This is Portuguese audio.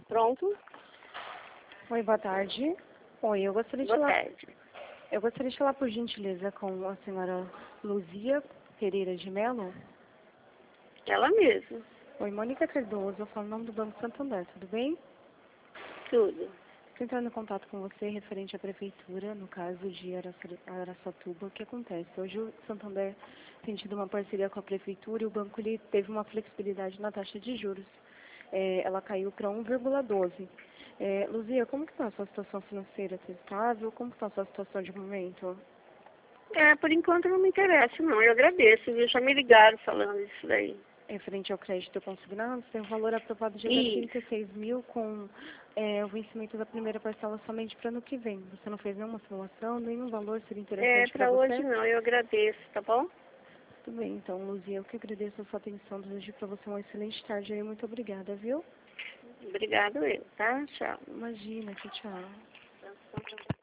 Pronto? Oi, boa tarde. Oi, eu gostaria de Boa falar... tarde. Eu gostaria de falar, por gentileza, com a senhora Luzia Pereira de Mello. Ela mesma. Oi, Mônica Cardoso, eu falo em nome do Banco Santander, tudo bem? Tudo. Estou entrando em contato com você referente à prefeitura, no caso de Araçatuba. O que acontece? Hoje o Santander tem tido uma parceria com a prefeitura e o banco ele teve uma flexibilidade na taxa de juros. Ela caiu para 1,12. Luzia, como que está a sua situação financeira? Está estável? Como que está a sua situação de momento? Por enquanto não me interessa, não. Eu agradeço, viu? Já me ligaram falando isso daí. Referente ao crédito consignado, tem um valor aprovado de Isso. 36 mil com o vencimento da primeira parcela somente para ano que vem. Você não fez nenhuma simulação, nenhum valor seria interessante para Para você? hoje não, eu agradeço, tá bom? Tudo bem, então, Luzia, eu que agradeço a sua atenção. Desejo para você uma excelente tarde aí. Muito obrigada, viu? Obrigado eu, tá? Tchau. Imagina, tchau, tchau.